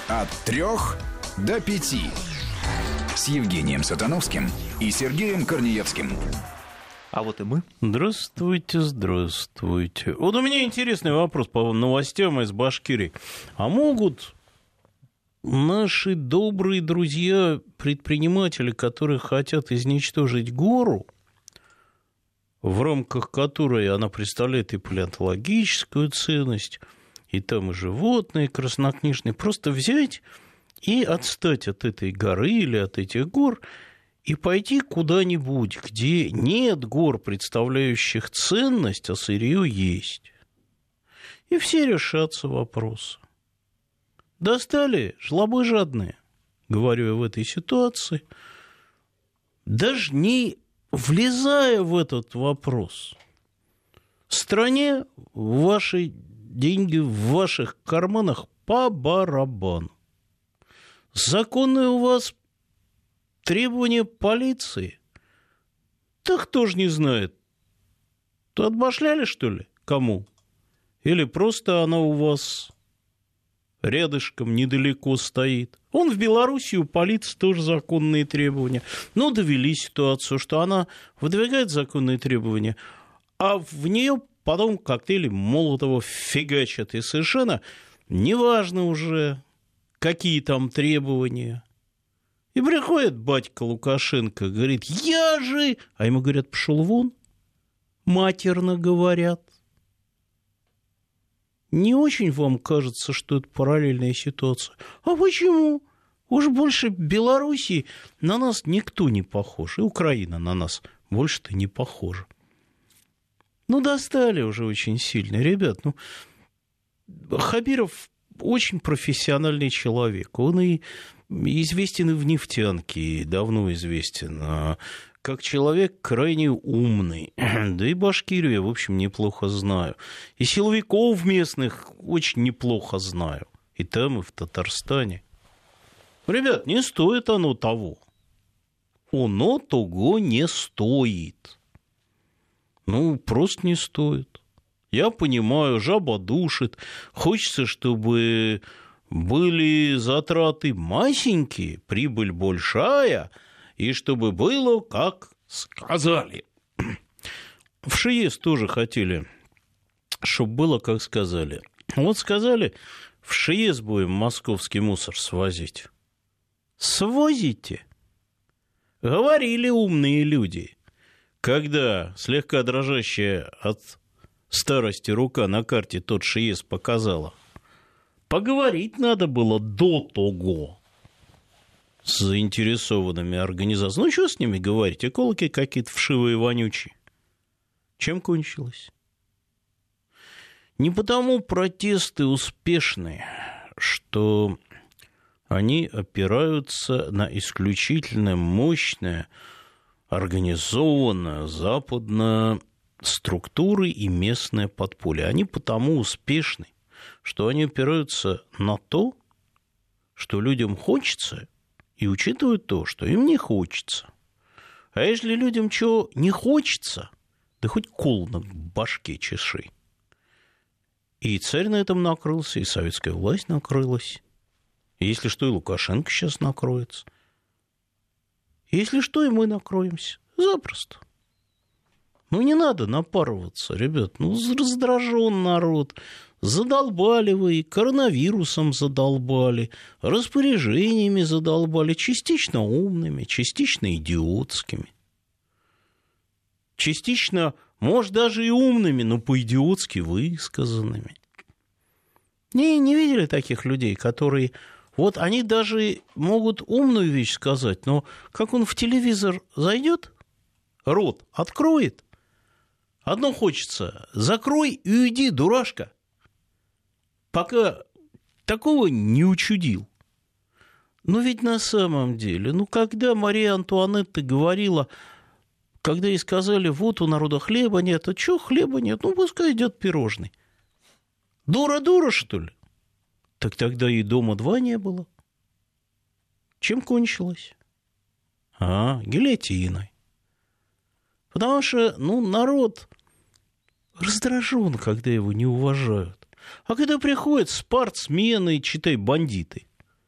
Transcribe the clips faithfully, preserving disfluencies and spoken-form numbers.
От трех до пяти. С Евгением Сатановским и Сергеем Корнеевским. А вот и мы. Здравствуйте, здравствуйте. Вот у меня интересный вопрос по новостям из Башкирии. А могут наши добрые друзья-предприниматели, которые хотят изничтожить гору, в рамках которой она представляет и палеонтологическую ценность, и там и животные, и краснокнижные, просто взять и отстать от этой горы или от этих гор и пойти куда-нибудь, где нет гор, представляющих ценность, а сырье есть. И все решатся вопросы. Достали жлобы жадные, говорю я в этой ситуации, даже не влезая в этот вопрос. Стране ваши деньги в ваших карманах по барабану. Законные у вас требования полиции? Да кто ж не знает. То отбашляли, что ли, кому? Или просто она у вас рядышком недалеко стоит? Он в Беларуси, у полиции тоже законные требования. Но довели ситуацию, что она выдвигает законные требования, а в нее потом коктейли Молотова фигачат. И совершенно неважно уже, какие там требования. И приходит батька Лукашенко, говорит, я же... А ему говорят, пошел вон. Матерно говорят. Не очень вам кажется, что это параллельная ситуация? А почему? Уж больше Белоруссии на нас никто не похож. И Украина на нас больше-то не похожа. Ну, достали уже очень сильно. Ребят, ну, Хабиров очень профессиональный человек. Он и известен и в нефтянке, и давно известен. Как человек крайне умный. Да и Башкирию я, в общем, неплохо знаю. И силовиков местных очень неплохо знаю. И там, и в Татарстане. Ребят, не стоит оно того. Оно того не стоит. Ну, просто не стоит. Я понимаю, жаба душит. Хочется, чтобы были затраты масенькие, прибыль большая, и чтобы было, как сказали. В ШИЭС тоже хотели, чтобы было, как сказали. Вот сказали, в ШИЭС будем московский мусор свозить. Свозите. Говорили умные люди. Когда слегка дрожащая от старости рука на карте тот ШИЭС показала, поговорить надо было до того с заинтересованными организациями. Ну, что с ними говорить? Экологи какие-то вшивые вонючие. Чем кончилось? Не потому протесты успешны, что они опираются на исключительно мощное, организованное западное структуры и местное подполье. Они потому успешны, что они опираются на то, что людям хочется, и учитывают то, что им не хочется. А если людям чего не хочется, да хоть кол на башке чеши. И царь на этом накрылся, и советская власть накрылась. И если что, и Лукашенко сейчас накроется. Если что, и мы накроемся. Запросто. Ну, не надо напарываться, ребят. Ну, раздражен народ. Задолбали вы, коронавирусом задолбали, распоряжениями задолбали, частично умными, частично идиотскими. Частично, может, даже и умными, но по-идиотски высказанными. Не, не видели таких людей, которые... Вот они даже могут умную вещь сказать, но как он в телевизор зайдет, рот откроет, одно хочется: закрой и уйди, дурашка. Пока такого не учудил. Но ведь на самом деле, ну, когда Мария Антуанетта говорила, когда ей сказали, вот у народа хлеба нет, а что хлеба нет? Ну, пускай идет пирожный. Дура-дура, что ли? Так тогда и дома два не было. Чем кончилось? А, гильотиной. Потому что, ну, народ раздражен, когда его не уважают. А когда приходят спортсмены, читай, бандиты,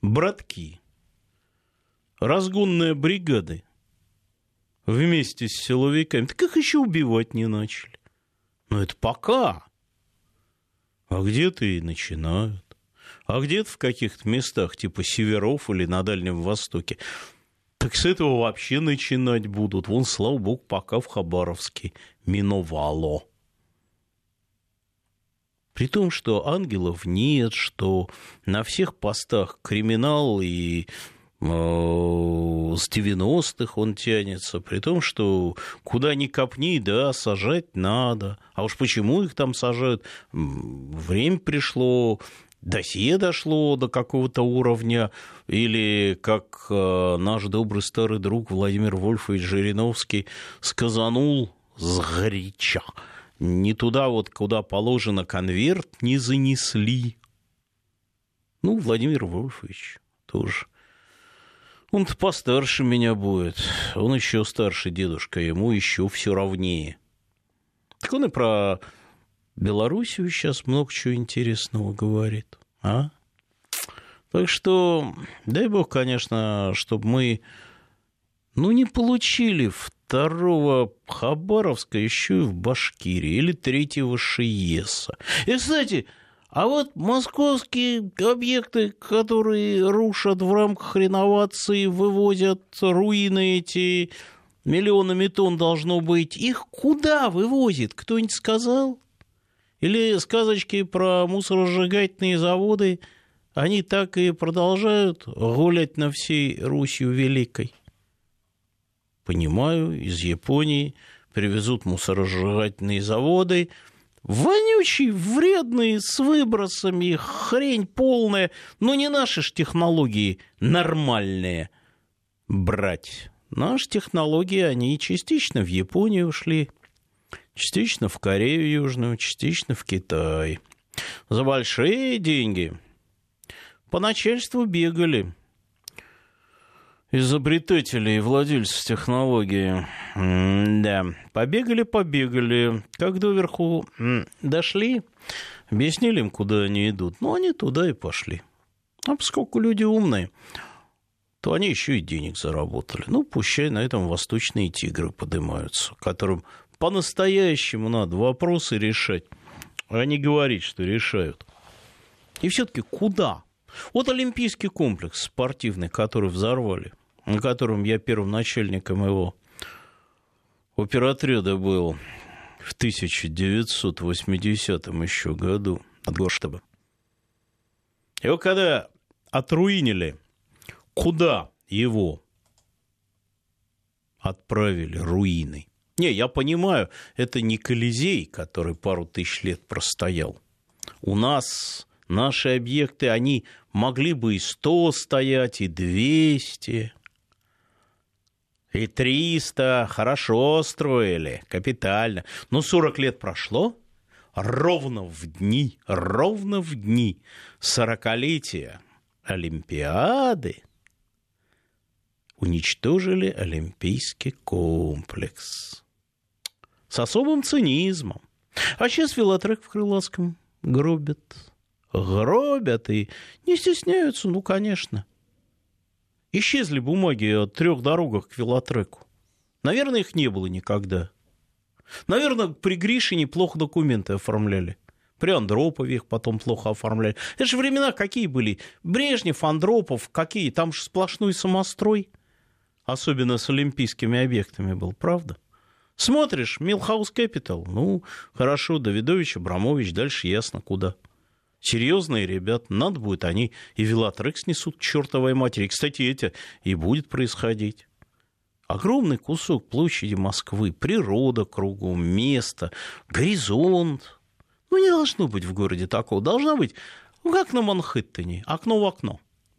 братки, разгонные бригады вместе с силовиками, так их еще убивать не начали. Но это пока. А где-то и начинают. А где-то в каких-то местах, типа Северов или на Дальнем Востоке, так с этого вообще начинать будут. Вон, слава богу, пока в Хабаровске миновало. При том, что ангелов нет, что на всех постах криминал и э, с девяностых он тянется, при том, что куда ни копни, да, сажать надо. А уж почему их там сажают? Время пришло, досье дошло до какого-то уровня, или, как э, наш добрый старый друг Владимир Вольфович Жириновский сказанул сгоряча. Не туда вот, куда положено, конверт не занесли. Ну, Владимир Вольфович тоже. Он-то постарше меня будет. Он еще старше дедушка, ему еще все равнее. Так он и про Белоруссию сейчас много чего интересного говорит. А? Так что, дай бог, конечно, чтобы мы, ну, не получили второго Хабаровска еще и в Башкирии, или третьего Шиеса. И, кстати, а вот московские объекты, которые рушат в рамках реновации, вывозят руины эти, миллионами тонн должно быть, их куда вывозит? Кто-нибудь сказал? Или сказочки про мусоросжигательные заводы, они так и продолжают гулять на всей Русью Великой? Понимаю, из Японии привезут мусоросжигательные заводы, вонючие, вредные, с выбросами, хрень полная, но не наши ж технологии нормальные брать. Наши технологии, они частично в Японию ушли, частично в Корею Южную, частично в Китай. За большие деньги по начальству бегали изобретатели и владельцы технологии. Да, побегали-побегали. Как доверху дошли, объяснили им, куда они идут. Ну, они туда и пошли. А поскольку люди умные, то они еще и денег заработали. Ну, пущай на этом восточные тигры поднимаются, которым по-настоящему надо вопросы решать, а не говорить, что решают. И все-таки куда? Вот Олимпийский комплекс спортивный, который взорвали, на котором я первым начальником его оперотряда был в тысяча девятьсот восьмидесятом еще году от Горштаба. Его когда отруинили, куда его отправили руины? Не, я понимаю, это не Колизей, который пару тысяч лет простоял. У нас наши объекты, они могли бы и сто стоять, и двести, и триста. Хорошо строили, капитально. Но сорок лет прошло, ровно в дни, ровно в дни сорокалетия Олимпиады уничтожили Олимпийский комплекс. С особым цинизмом. А сейчас велотрек в Крылатском гробят. Гробят и не стесняются, ну, конечно. Исчезли бумаги о трех дорогах к велотреку. Наверное, их не было никогда. Наверное, при Гришине плохо документы оформляли. При Андропове их потом плохо оформляли. Это же времена какие были? Брежнев, Андропов, какие? Там же сплошной самострой. Особенно с олимпийскими объектами был, правда? Смотришь, Милхаус Кэпитал, ну, хорошо, Давидович, Абрамович, дальше ясно куда. Серьезные ребята, надо будет, они и велотрек снесут к чертовой матери. Кстати, это и будет происходить. Огромный кусок площади Москвы, природа кругом, место, горизонт. Ну, не должно быть в городе такого. Должно быть, ну, как на Манхэттене, окно в окно.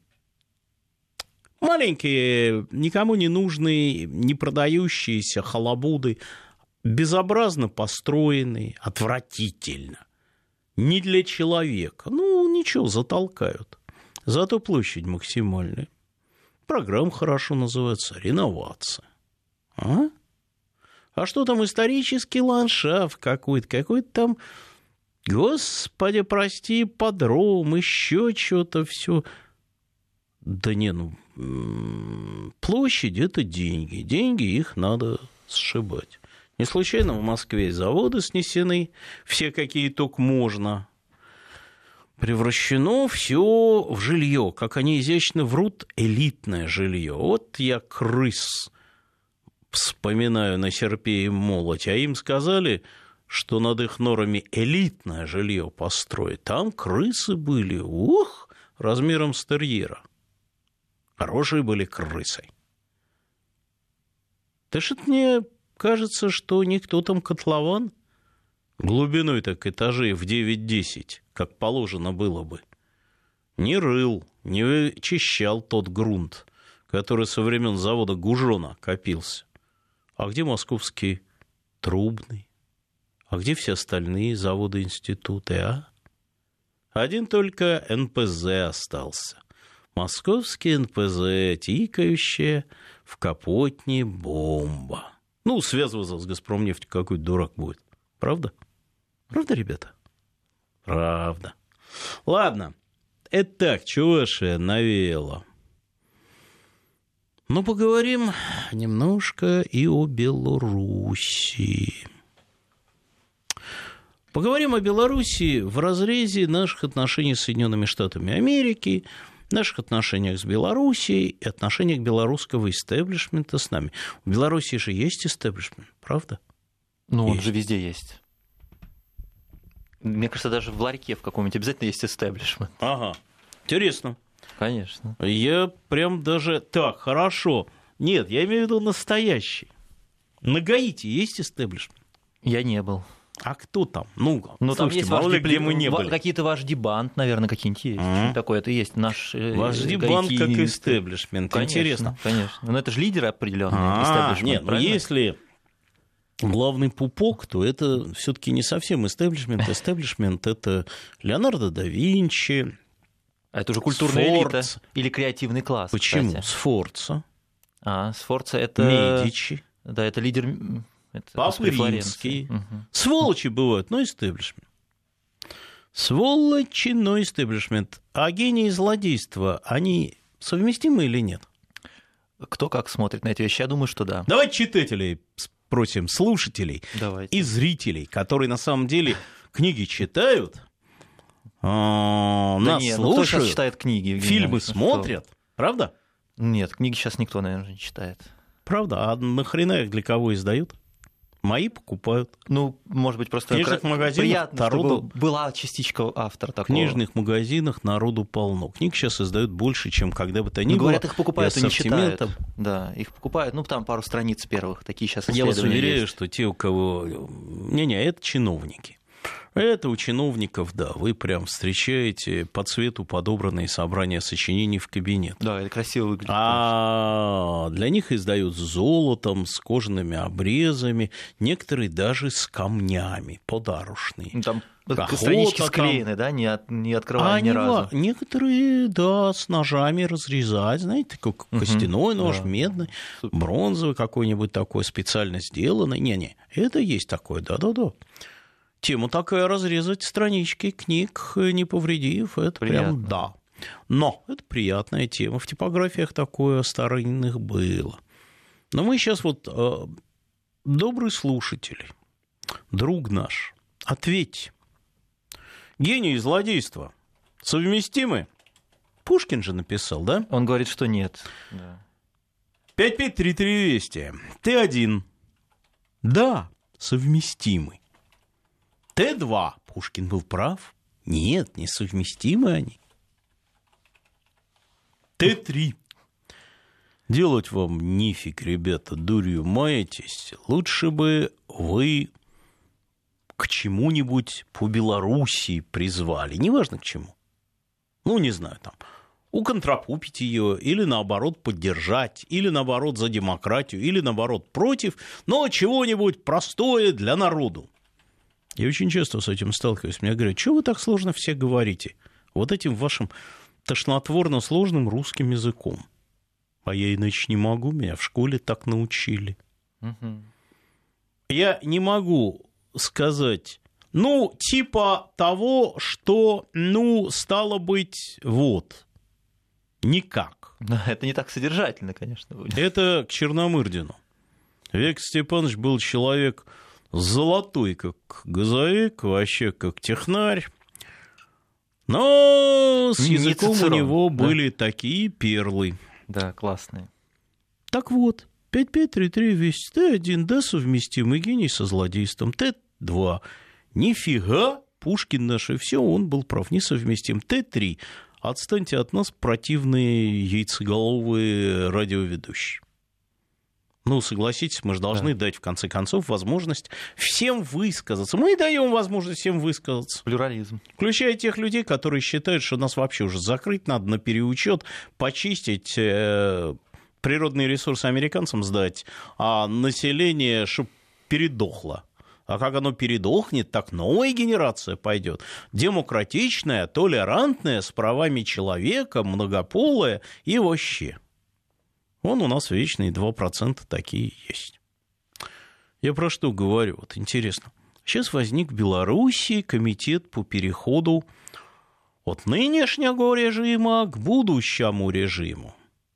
Маленькие, никому не нужные, не продающиеся халабуды, безобразно построенные, отвратительно. Не для человека. Ну, ничего, затолкают. Зато площадь максимальная. Программа хорошо называется «Реновация». А? А что там исторический ландшафт какой-то, какой-то там, господи, прости, подром, еще что-то все. Да не, ну, площадь – это деньги. Деньги, их надо сшибать. Не случайно в Москве заводы снесены, все какие только можно. Превращено все в жилье, как они изящно врут, элитное жилье. Вот я крыс вспоминаю на серпе и молоте, а им сказали, что над их норами элитное жилье построить. Там крысы были, ух, размером с терьера. Хорошие были крысы. Да что-то мне кажется, что никто там котлован глубиной так этажей в девять-десять, как положено было бы, не рыл, не вычищал тот грунт, который со времен завода Гужона копился. А где московский трубный? А где все остальные заводы, институты, а? Один только эн пэ зэ остался. Московский эн пэ зэ, тикающая в Капотне бомба. Ну, связываться с «Газпромнефтью» какой-то дурак будет. Правда? Правда, ребята? Правда. Ладно. Это так, чего же навеяло? Ну, поговорим немножко и о Беларуси. Поговорим о Беларуси в разрезе наших отношений с Соединенными Штатами Америки, наших отношениях с Белоруссией и отношениях белорусского истеблишмента с нами. В Беларуси же есть истеблишмент, правда? Ну, он есть. же везде есть. Мне кажется, даже в ларьке в каком-нибудь обязательно есть истеблишмент. Ага, интересно. Конечно. Я прям даже... Так, хорошо. Нет, я имею в виду настоящий. На Гаити есть истеблишмент? Я не был. А кто там? Ну, ну там есть мало ли, вожди, где мы не были. Какие-то вожди банд, наверное, какие-нибудь есть. Mm-hmm. Такое это есть. Наш вожди банд как истеблишмент. Конечно, интересно. Конечно. Но это же лидеры определенные. А, нет, но если главный пупок, то это все-таки не совсем истеблишмент. Истеблишмент — это Леонардо да Винчи. А это уже культурная элита или креативный класс. Почему? Кстати. Сфорца. А, Сфорца — это... Медичи. Да, это лидер... Папы-римские. Угу. Сволочи бывают, но истеблишмент. Сволочи, но истеблишмент. А гений и злодейство, они совместимы или нет? Кто как смотрит на эти вещи? Я думаю, что да. Давайте читателей спросим, слушателей. Давайте. И зрителей, которые на самом деле книги читают, нас нет, слушают, ну, кто сейчас читает книги? фильмы смотрят, что? Правда? Нет, книги сейчас никто, наверное, не читает. Правда? А нахрена их для кого издают? Мои покупают. Ну, может быть, просто книжных кра... магазинах приятно, народу... чтобы была частичка автора такого. В книжных магазинах народу полно. Книг сейчас издают больше, чем когда бы то ни ну, было. Говорят, их покупают и не читают. Да, их покупают, ну, там пару страниц первых, такие сейчас исследования Я вас уверяю, есть. что те, у кого... Не-не, это чиновники. Это у чиновников, да, вы прям встречаете по цвету подобранные собрания сочинений в кабинет. Да, это красиво выглядит. А для них издают с золотом, с кожаными обрезами, некоторые даже с камнями, подарочные. Там Охота странички там. склеены, да, не, от, не открывая а ни не разу. Ва... Некоторые, да, с ножами разрезать, знаете, как угу, костяной нож, да. медный, бронзовый какой-нибудь такой, специально сделанный. Не-не, это есть такое, да-да-да. Тема такая — разрезать странички книг, не повредив, это приятно. Прям да. Но это приятная тема. В типографиях такое старинных было. Но мы сейчас вот, э, добрый слушатель, друг наш, ответь. Гений и злодейство совместимы? Пушкин же написал, да? Он говорит, что нет. Да. пять пять три три двести. Ты один. Да, совместимы. Т два. Пушкин был прав. Нет, несовместимы они. Т три. Делать вам нифиг, ребята, дурью маетесь. Лучше бы вы к чему-нибудь по Белоруссии призвали. Неважно к чему. Ну, не знаю, там, уконтропупить ее, или наоборот поддержать, или наоборот за демократию, или наоборот против, но чего-нибудь простое для народу. Я очень часто с этим сталкиваюсь. Мне говорят, что вы так сложно все говорите? Вот этим вашим тошнотворно сложным русским языком. А я иначе не могу, меня в школе так научили. Угу. Я не могу сказать, ну, типа того, что, ну, стало быть, вот. Никак. Но это не так содержательно, конечно, будет. Это к Черномырдину. Виктор Степанович был человек золотой, как газовик, вообще как технарь. Но с языком у него были да? такие перлы. Да, классные. Так вот, пять пять три три весь Т один, да, совместимый гений со злодейством. Т два. Нифига, Пушкин наш, и все, он был прав, несовместим. Т три. Отстаньте от нас, противные яйцеголовые радиоведущие. Ну, согласитесь, мы же должны да. дать, в конце концов, возможность всем высказаться. Мы даем возможность всем высказаться. Плюрализм. Включая тех людей, которые считают, что нас вообще уже закрыть надо, на переучет, почистить, э, природные ресурсы американцам сдать, а население, чтобы передохло. А как оно передохнет, так новая генерация пойдет. Демократичная, толерантная, с правами человека, многополая и вообще. Вон у нас вечные два процента такие есть. Я про что говорю? Вот интересно. Сейчас возник в Белоруссии комитет по переходу от нынешнего режима к будущему режиму.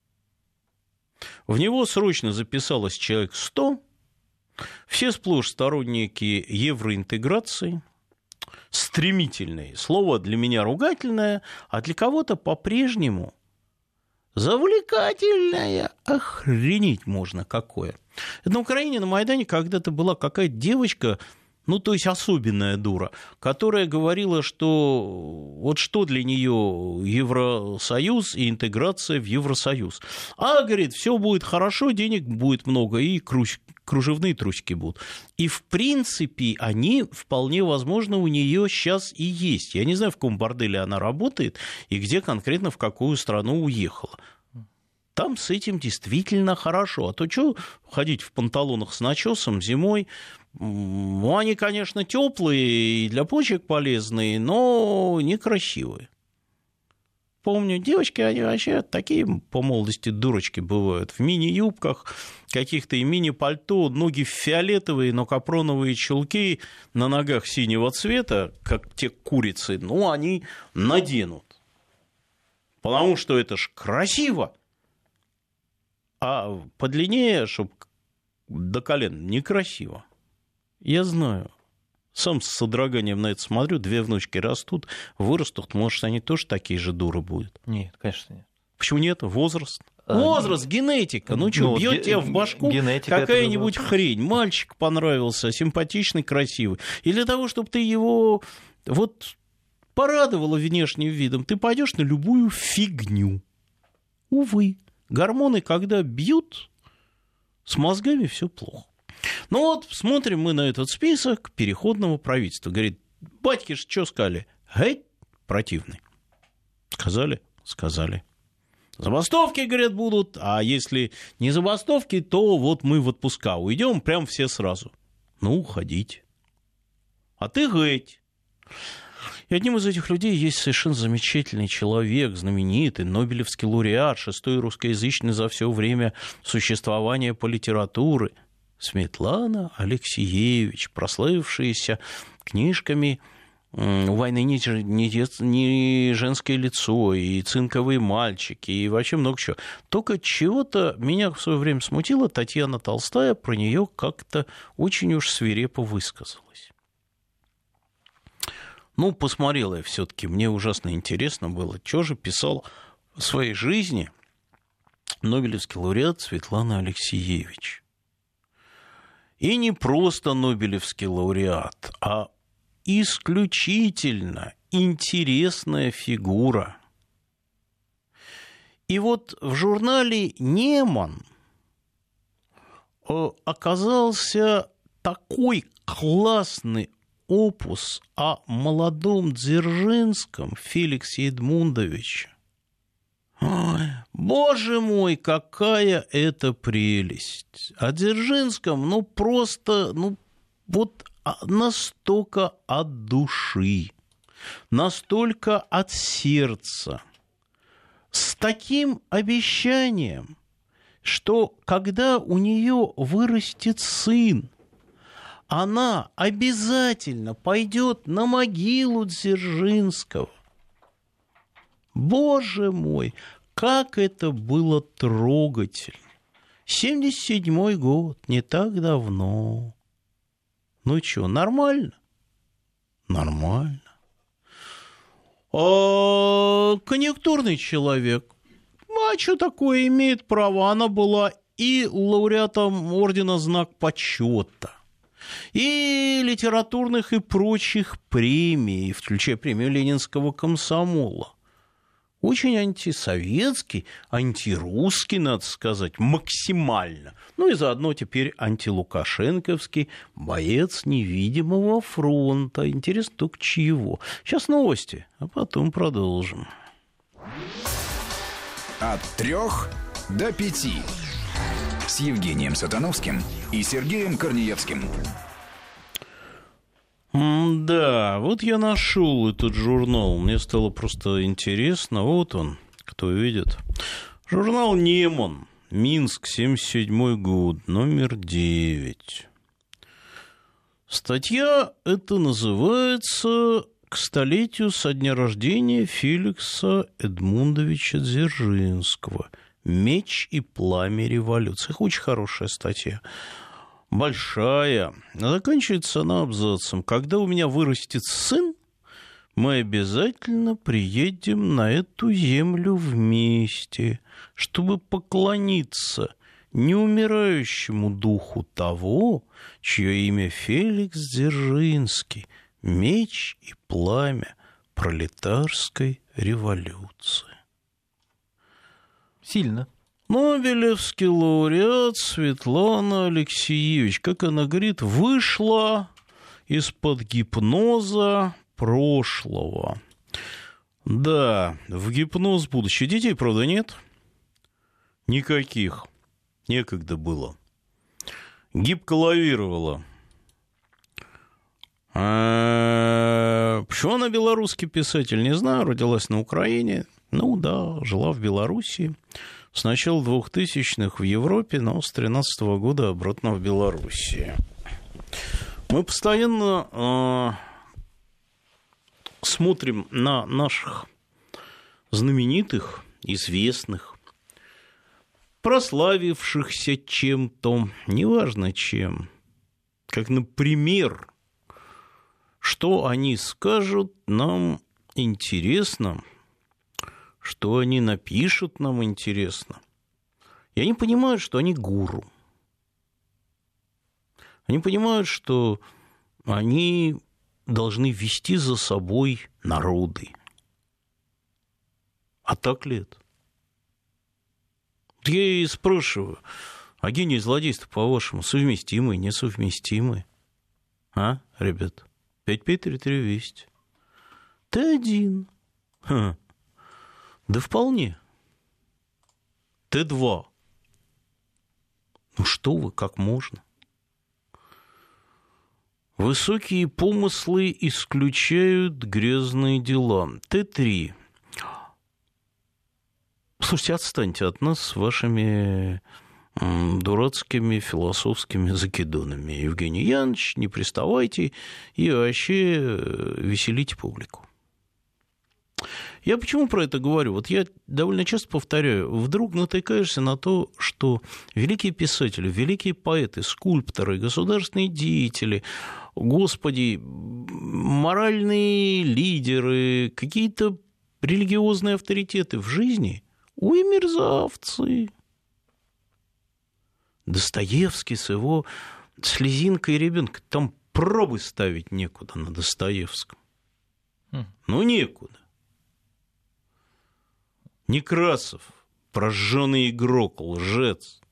В него срочно записалось человек сто. Все сплошь сторонники евроинтеграции. Стремительные. Слово для меня ругательное, а для кого-то по-прежнему завлекательное. Охренеть можно какое. На Украине, на Майдане когда-то была какая-то девочка, ну, то есть особенная дура, которая говорила, что вот что для нее Евросоюз и интеграция в Евросоюз. А, говорит, все будет хорошо, денег будет много, и кружевные трусики будут. И, в принципе, они, вполне возможно, у нее сейчас и есть. Я не знаю, в каком борделе она работает и где конкретно, в какую страну уехала. Там с этим действительно хорошо. А то что ходить в панталонах с начесом зимой? Ну, они, конечно, теплые и для почек полезные, но некрасивые. Помню, девочки, они вообще такие по молодости дурочки бывают. В мини-юбках каких-то и мини-пальто, ноги фиолетовые, но капроновые чулки на ногах синего цвета, как те курицы, ну, они наденут. Потому что это ж красиво. А подлиннее, чтобы до колен, некрасиво. Я знаю. Сам с содроганием на это смотрю. Две внучки растут, вырастут. Может, они тоже такие же дуры будут? Нет, конечно, нет. Почему нет? Возраст. А, Возраст, генетика. Ну что, ну, бьет ге- тебя в башку какая-нибудь хрень. Мальчик понравился, симпатичный, красивый. И для того, чтобы ты его вот порадовала внешним видом, ты пойдешь на любую фигню. Увы. Гормоны, когда бьют, с мозгами все плохо. Ну вот, смотрим мы на этот список переходного правительства. Говорит, батьки ж что сказали? Гей, противный. Сказали? Сказали. Забастовки, говорят, будут, а если не забастовки, то вот мы в отпуска уйдем прям все сразу. Ну, уходите. А ты геть. И одним из этих людей есть совершенно замечательный человек, знаменитый, нобелевский лауреат, шестой русскоязычный за все время существования по литературе, Светлана Алексеевич, прославившаяся книжками «У войны не, не, не женское лицо», и «Цинковые мальчики», и вообще много чего. Только чего-то меня в свое время смутило, Татьяна Толстая про нее как-то очень уж свирепо высказалась. Ну, посмотрела я все-таки, мне ужасно интересно было, что же писал в своей жизни нобелевский лауреат Светлана Алексеевич. И не просто нобелевский лауреат, а исключительно интересная фигура. И вот в журнале «Неман» оказался такой классный опус о молодом Дзержинском Феликсе Эдмундовиче. Ой, боже мой, какая это прелесть! О Дзержинском, ну, просто, ну, вот настолько от души, настолько от сердца, с таким обещанием, что когда у нее вырастет сын, она обязательно пойдет на могилу Дзержинского. Боже мой, Как это было трогательно. семьдесят седьмой год, не так давно. Ну что, нормально? Нормально. А конъюнктурный человек, а что такое, имеет право? Она была и лауреатом ордена «Знак почета», и литературных и прочих премий, включая премию Ленинского комсомола. Очень антисоветский, антирусский, надо сказать, максимально. Ну и заодно теперь антилукашенковский боец невидимого фронта. Интересно только чьего. Сейчас новости, а потом продолжим. От трех до пяти. С Евгением Сатановским и Сергеем Корнеевским. Да, вот я нашел этот журнал. Мне стало просто интересно. Вот он, кто видит. Журнал «Неман». Минск, семьдесят седьмой год, номер девять. Статья эта называется «К столетию со дня рождения Феликса Эдмундовича Дзержинского. Меч и пламя революции». Очень хорошая статья. Большая. Заканчивается она абзацем. Когда у меня вырастет сын, мы обязательно приедем на эту землю вместе, чтобы поклониться неумирающему духу того, чье имя Феликс Дзержинский, меч и пламя пролетарской революции. Сильно. Нобелевский лауреат Светлана Алексеевич, как она говорит, вышла из-под гипноза прошлого. Да, в гипноз будущего. Детей, правда, нет? Никаких. Некогда было. Гибко лавировала. А почему она белорусский писатель, не знаю. Родилась на Украине. Ну да, жила в Белоруссии. С начала двухтысячных в Европе, но с тринадцатого года обратно в Белоруссии. Мы постоянно э, смотрим на наших знаменитых, известных, прославившихся чем-то, неважно чем, как, например, что они скажут, нам интересно, что они напишут, нам интересно. И они понимают, что они гуру. Они понимают, что они должны вести за собой народы. А так ли это? Я и спрашиваю, а гений и злодейство, по-вашему, совместимы, несовместимы? А, ребят? пять пять три три двести. Ты один. Ха. Да вполне. Т два. Ну что вы, как можно? Высокие помыслы исключают грязные дела. Т три. Слушайте, отстаньте от нас с вашими дурацкими философскими закидонами. Евгений Янович, не приставайте и вообще веселите публику. Я почему про это говорю? Вот я довольно часто повторяю, вдруг натыкаешься на то, что великие писатели, великие поэты, скульпторы, государственные деятели, господи, моральные лидеры, какие-то религиозные авторитеты в жизни, ой, мерзавцы. Достоевский с его слезинкой ребенка, там пробы ставить некуда на Достоевском. Ну, некуда. Некрасов, прожженный игрок, лжец.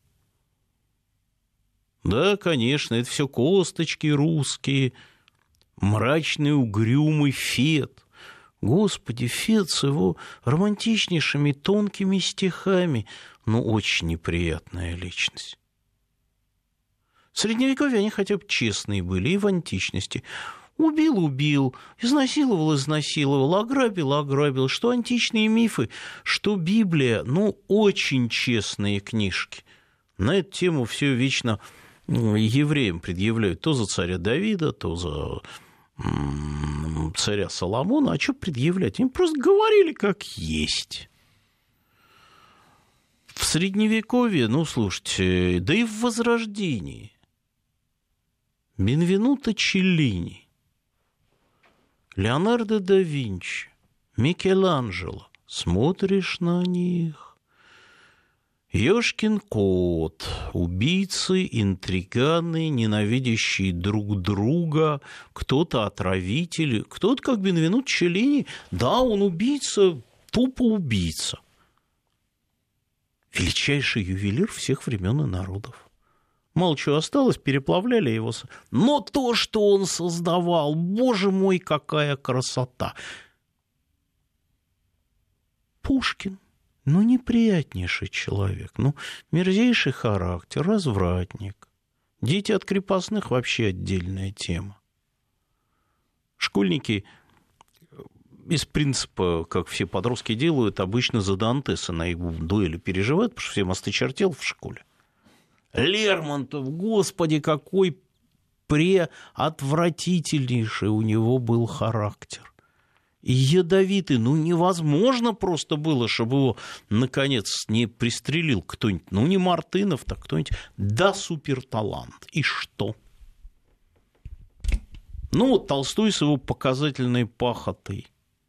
Да, конечно, это все косточки русские, мрачный, угрюмый Фет. Господи, Фет с его романтичнейшими тонкими стихами, ну, очень неприятная личность. В Средневековье они хотя бы честные были, и в античности. Убил, убил, изнасиловал, изнасиловал, ограбил, ограбил. Что античные мифы, что Библия, ну, очень честные книжки. На эту тему все вечно евреям предъявляют. То за царя Давида, то за царя Соломона. А что предъявлять? Они просто говорили, как есть. Средневековье, ну, слушайте, да и в Возрождении. Бенвенуто Челлини, Леонардо да Винчи, Микеланджело. Смотришь на них. Ёшкин кот, убийцы, интриганы, ненавидящие друг друга, кто-то отравитель, кто-то, как Бенвенуто Челлини, да, он убийца, тупо убийца. Величайший ювелир всех времен и народов. Мало чего осталось, переплавляли его. Но то, что он создавал, боже мой, какая красота! Пушкин, ну, неприятнейший человек, ну, мерзейший характер, развратник. Дети от крепостных вообще отдельная тема. Школьники из принципа, как все подростки делают, обычно за Дантеса на их дуэли переживают, потому что всем осточертел в школе. Лермонтов, господи, какой преотвратительнейший у него был характер. И ядовитый, ну, невозможно просто было, чтобы его, наконец, не пристрелил кто-нибудь. Ну, не Мартынов, так кто-нибудь. Да, суперталант. И что? Ну, вот Толстой с его показательной пахотой.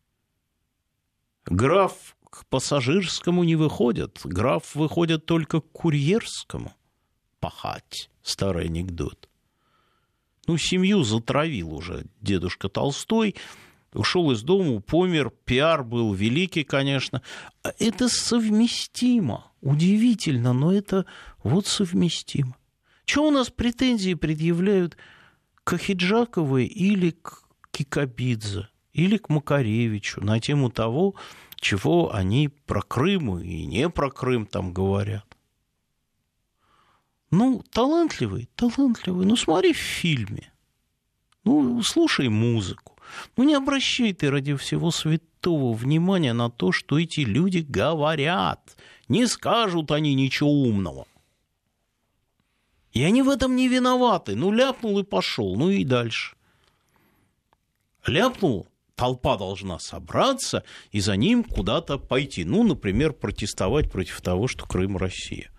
Граф к пассажирскому не выходит, граф выходит только к курьерскому. Пахать. Старый анекдот. Ну, семью затравил уже дедушка Толстой, ушел из дома, помер, пиар был великий, конечно. Это совместимо. Удивительно, но это вот совместимо. Чего у нас претензии предъявляют к Ахиджаковой или к Кикабидзе, или к Макаревичу на тему того, чего они про Крым и не про Крым там говорят? Ну, талантливый, талантливый. Ну, смотри в фильме. Ну, слушай музыку. Ну, не обращай ты ради всего святого внимания на то, что эти люди говорят. Не скажут они ничего умного. И они в этом не виноваты. Ну, ляпнул и пошел. Ну, и дальше. Ляпнул, толпа должна собраться и за ним куда-то пойти. Ну, например, протестовать против того, что Крым Россия.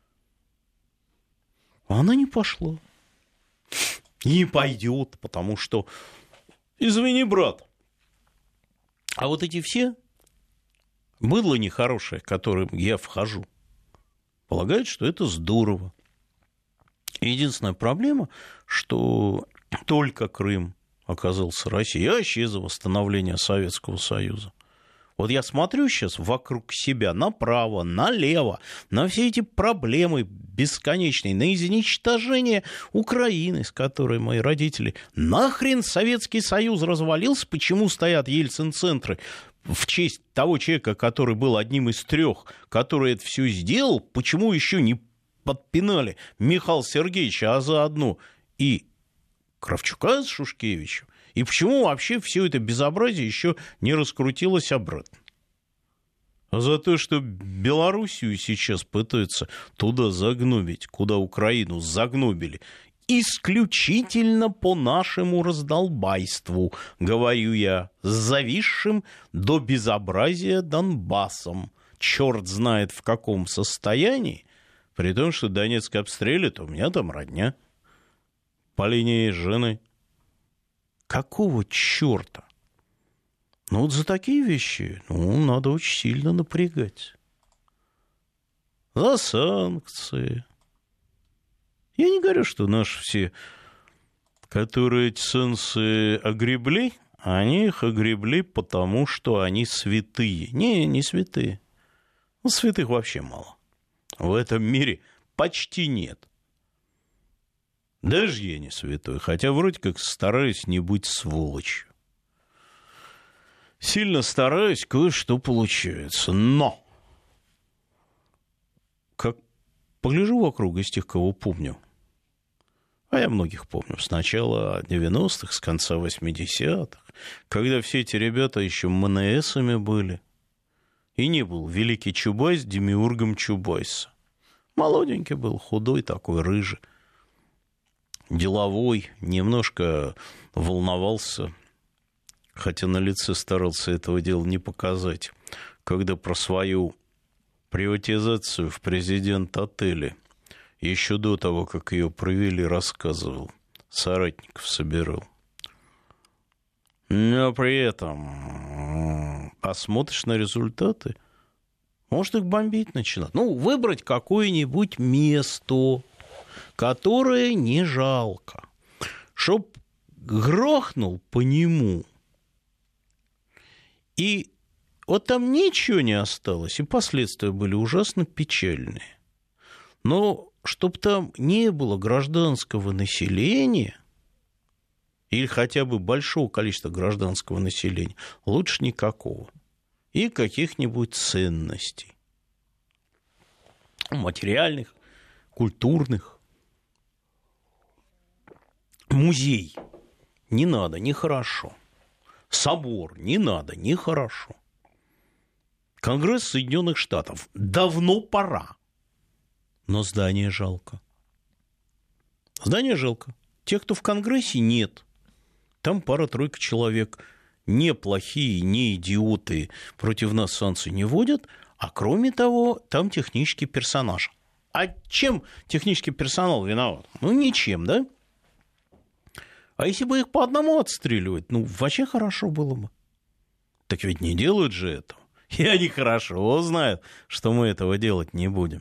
А она не пошла. Не пойдет, потому что, извини, брат, а вот эти все быдло нехорошее, к которым я вхожу, полагают, что это здорово. Единственная проблема, что только Крым оказался Россией, я вообще за восстановление Советского Союза. Вот я смотрю сейчас вокруг себя направо, налево, на все эти проблемы бесконечные, на изничтожение Украины, с которой мои родители... Нахрен Советский Союз развалился? Почему стоят Ельцин-центры в честь того человека, который был одним из трех, который это все сделал? Почему еще не подпинали Михаила Сергеевича, а заодно и Кравчука с Шушкевичем? И почему вообще все это безобразие еще не раскрутилось обратно? А за то, что Белоруссию сейчас пытаются туда загнобить, куда Украину загнобили, исключительно по нашему раздолбайству, говорю я, с зависшим до безобразия Донбассом. Черт знает в каком состоянии, при том, что Донецк обстреливают, у меня там родня по линии жены. Какого черта? Ну, вот за такие вещи, ну, надо очень сильно напрягать. За санкции. Я не говорю, что наши все, которые эти санкции огребли, они их огребли, потому что они святые. Не, не святые. Ну, святых вообще мало. В этом мире почти нет. Даже я не святой, хотя вроде как стараюсь не быть сволочью. Сильно стараюсь, кое-что получается. Но, как погляжу вокруг из тех, кого помню, а я многих помню, с начала девяностых, с конца восьмидесятых, когда все эти ребята еще МНСами были, и не был великий Чубайс демиургом Чубайса. Молоденький был, худой такой, рыжий. Деловой, немножко волновался, хотя на лице старался этого дела не показать, когда про свою приватизацию в президент-отеле. Еще до того, как ее провели, рассказывал. Соратников собирал. Но при этом посмотришь на результаты, может их бомбить начинать. Ну, выбрать какое-нибудь место, которое не жалко, чтоб грохнул по нему. И вот там ничего не осталось, и последствия были ужасно печальные. Но чтоб там не было гражданского населения, или хотя бы большого количества гражданского населения, лучше никакого. И каких-нибудь ценностей. Материальных, культурных. Музей не надо, нехорошо. Собор не надо, нехорошо. Конгресс Соединенных Штатов. Давно пора. Но здание жалко. Здание жалко. Тех, кто в Конгрессе, нет. Там пара-тройка человек. Не плохие, не идиоты. Против нас санкции не вводят. А кроме того, там технический персонаж. А чем технический персонал виноват? Ну, ничем, да? А если бы их по одному отстреливать, ну, вообще хорошо было бы. Так ведь не делают же этого. И они хорошо знают, что мы этого делать не будем.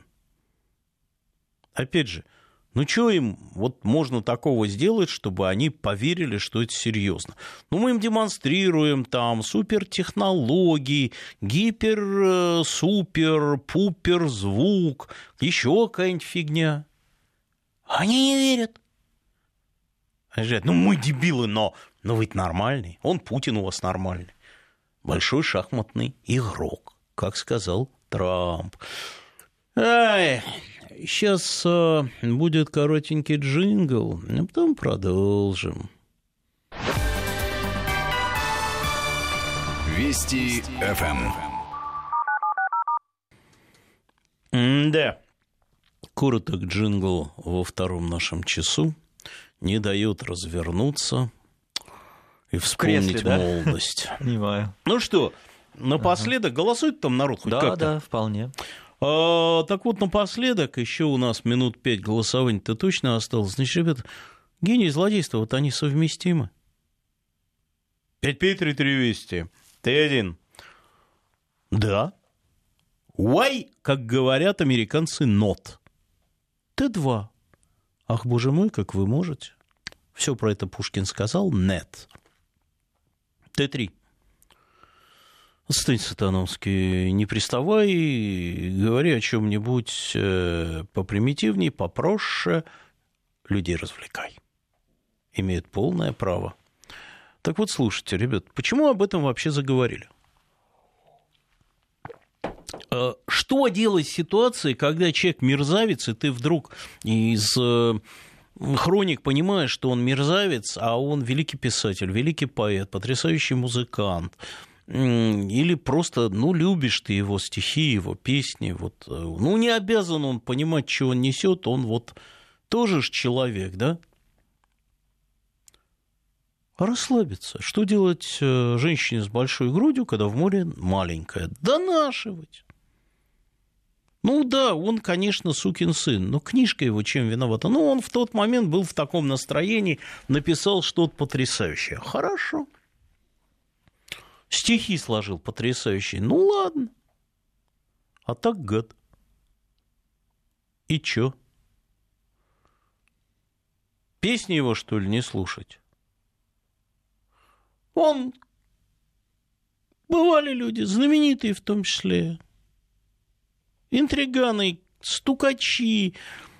Опять же, ну, что им вот можно такого сделать, чтобы они поверили, что это серьезно? Ну, мы им демонстрируем там супертехнологии, гипер, супер, пупер звук, еще какая-нибудь фигня. Они не верят. Они говорят, ну, мы дебилы, но, но вы нормальный. Он, Путин, у вас нормальный. Большой шахматный игрок, как сказал Трамп. Ай... Сейчас э, будет коротенький джингл, а потом продолжим. Вести эф эм. Да. Короток джингл во втором нашем часу не дает развернуться и вспомнить кресле, да? молодость. Понимаю. Ну что, напоследок ага. голосует там народ хоть да, как-то? Да, да, вполне. А, так вот, напоследок, еще у нас минут пять голосования-то точно осталось. Значит, ребята, гений и злодейство, вот они совместимы. пять пять три три двести. Ты один. Да. Why, как говорят американцы, not. Т два. Ах, боже мой, как вы можете. Все про это Пушкин сказал. Нет. Т три. Стань, Сатановский, не приставай, говори о чем-нибудь попримитивнее, попроще, людей развлекай. Имеет полное право. Так вот, слушайте, ребят, почему об этом вообще заговорили? Что делать в ситуации, когда человек мерзавец, и ты вдруг из хроник понимаешь, что он мерзавец, а он великий писатель, великий поэт, потрясающий музыкант, или просто, ну, любишь ты его стихи, его песни, вот, ну, не обязан он понимать, что он несет, он вот тоже ж человек, да? Расслабиться. Что делать женщине с большой грудью, когда в море маленькая? Донашивать. Ну да, он, конечно, сукин сын, но книжка его чем виновата? Ну, он в тот момент был в таком настроении, написал что-то потрясающее. Хорошо. Стихи сложил потрясающие. Ну, ладно. А так гад. И чё? Песни его, что ли, не слушать? Он... Бывали люди, знаменитые в том числе. Интриганы, стукачи,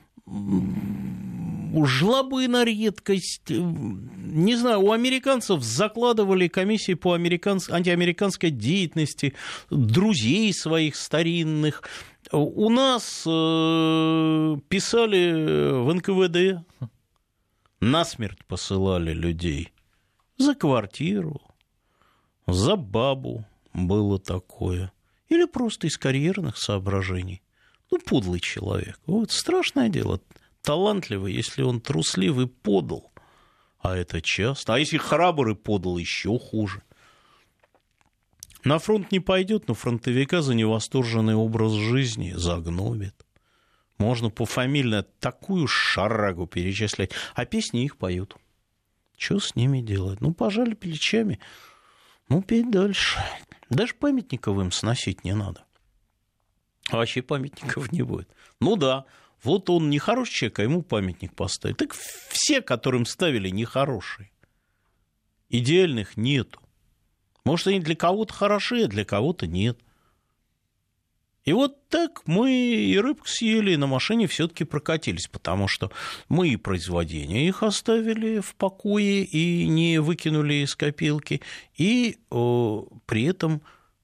жлобы на редкость. Не знаю, у американцев закладывали комиссии по американс... антиамериканской деятельности, друзей своих старинных. У нас э, писали в эн ка вэ дэ, насмерть посылали людей. За квартиру, за бабу было такое. Или просто из карьерных соображений. Ну, подлый человек. Вот страшное дело. Талантливый, если он трусливый, подл. А это часто. А если храбрый, подл, еще хуже. На фронт не пойдет, но фронтовика за невосторженный образ жизни загнобит. Можно пофамильно такую шарагу перечислять, а песни их поют. Что с ними делать? Ну, пожали плечами, ну, петь дальше. Даже памятников им сносить не надо. А вообще памятников не будет. Ну да, вот он нехороший человек, а ему памятник поставить. Так все, которым ставили, нехорошие. Идеальных нету. Может, они для кого-то хороши, а для кого-то нет. И вот так мы и рыбку съели, и на машине все-таки прокатились, потому что мы и производение их оставили в покое и не выкинули из копилки, и о, при этом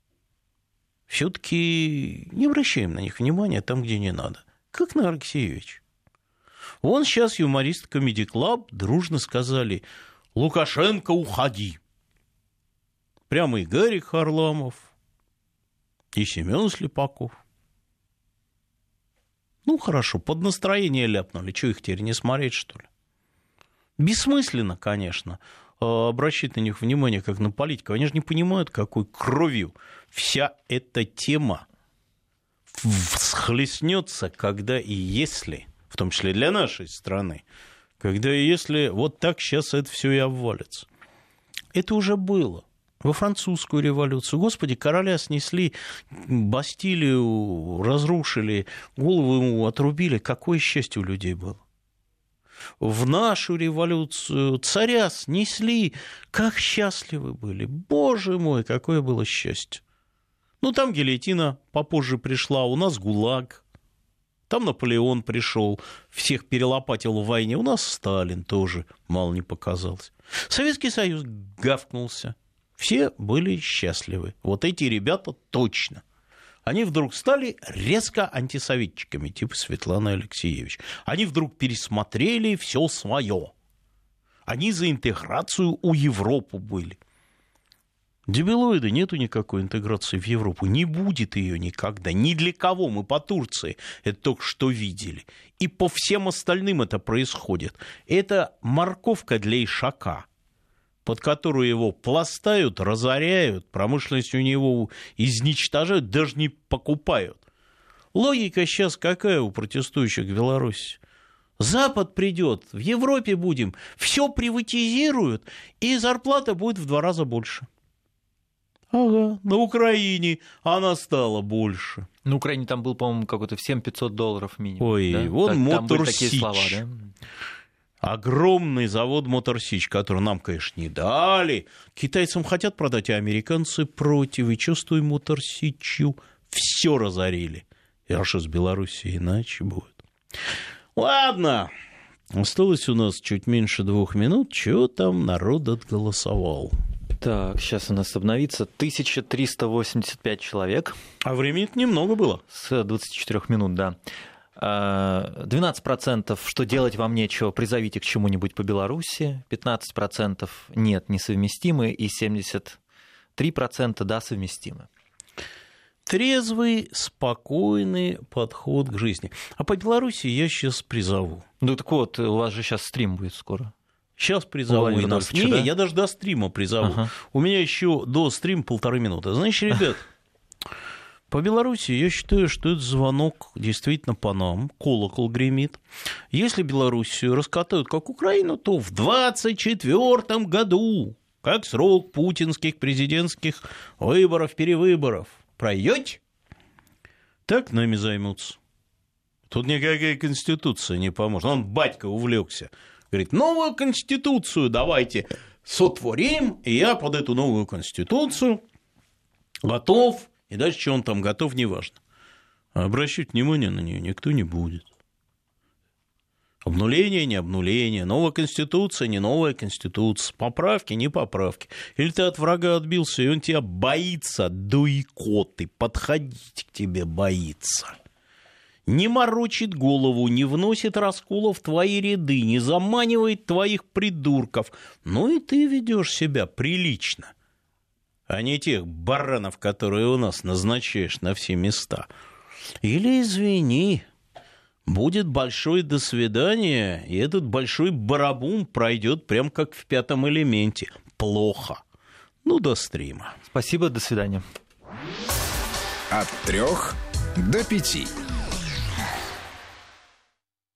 все-таки не обращаем на них внимания там, где не надо. Как на Алексеевич. Вон сейчас юморист Comedy Club дружно сказали: «Лукашенко, уходи». Прямо и Гарик Харламов, и Семен Слепаков. Ну, хорошо, под настроение ляпнули. Что, их теперь не смотреть, что ли? Бессмысленно, конечно, обращать на них внимание, как на политиков. Они же не понимают, какой кровью вся эта тема всхлестнется, когда и если, в том числе для нашей страны, когда и если вот так сейчас это все и обвалится. Это уже было. Во французскую революцию. Господи, короля снесли, Бастилию разрушили, голову ему отрубили. Какое счастье у людей было. В нашу революцию царя снесли. Как счастливы были. Боже мой, какое было счастье. Ну, там гильотина попозже пришла, у нас ГУЛАГ. Там Наполеон пришел, всех перелопатил в войне. У нас Сталин тоже мало не показалось. Советский Союз гавкнулся. Все были счастливы. Вот эти ребята точно. Они вдруг стали резко антисоветчиками, типа Светланы Алексеевич. Они вдруг пересмотрели все свое. Они за интеграцию у Европы были. Дебилоиды, нету никакой интеграции в Европу. Не будет ее никогда. Ни для кого. Мы по Турции это только что видели. И по всем остальным это происходит. Это морковка для ишака, под которую его пластают, разоряют, промышленность у него изничтожают, даже не покупают. Логика сейчас какая у протестующих в Беларуси? Запад придет, в Европе будем, все приватизируют, и зарплата будет в два раза больше. Ага, на Украине она стала больше. На Украине там был, по-моему, какой-то в семь пятьсот долларов минимум. Ой, да? вон Там Мотор были такие Сич. слова, да? Огромный завод Мотор Сич, который нам, конечно, не дали. Китайцам хотят продать, а американцы против. И что с той Мотор Сичью? Все разорили. И а что с Белоруссией иначе будет? Ладно. Осталось у нас чуть меньше двух минут. Чего там народ отголосовал? Так, сейчас у нас обновится тысяча триста восемьдесят пять человек. А времени-то немного было. С двадцати четырёх минут, да. двенадцать процентов, что делать вам нечего, призовите к чему-нибудь по Беларуси. пятнадцать процентов нет, несовместимы. И семьдесят три процента да, совместимы. Трезвый, спокойный подход к жизни. А по Беларуси я сейчас призову. Ну так вот, у вас же сейчас стрим будет скоро. Сейчас призову и нас. Не, да? я даже до стрима призову. Ага. У меня еще до стрима полторы минуты. Значит, ребят, по Беларуси я считаю, что это звонок действительно по нам. Колокол гремит. Если Белоруссию раскатают как Украину, то в двадцать четвёртом году, как срок путинских президентских выборов, перевыборов, пройдете, так нами займутся. Тут никакая конституция не поможет. Он, батька, увлекся. Говорит, новую конституцию давайте сотворим, и я под эту новую конституцию готов. И дальше, что он там готов, неважно. А обращать внимание на нее никто не будет. Обнуление, не обнуление, новая конституция, не новая конституция, поправки, не поправки. Или ты от врага отбился, и он тебя боится до икоты, подходить к тебе боится. Не морочит голову, не вносит раскола в твои ряды, не заманивает твоих придурков. Ну и ты ведешь себя прилично, а не тех баранов, которые у нас назначаешь на все места. Или, извини, будет большое до свидания, и этот большой барабум пройдет прям как в «Пятом элементе». Плохо. Ну, до стрима. Спасибо, до свидания. От трех до пяти.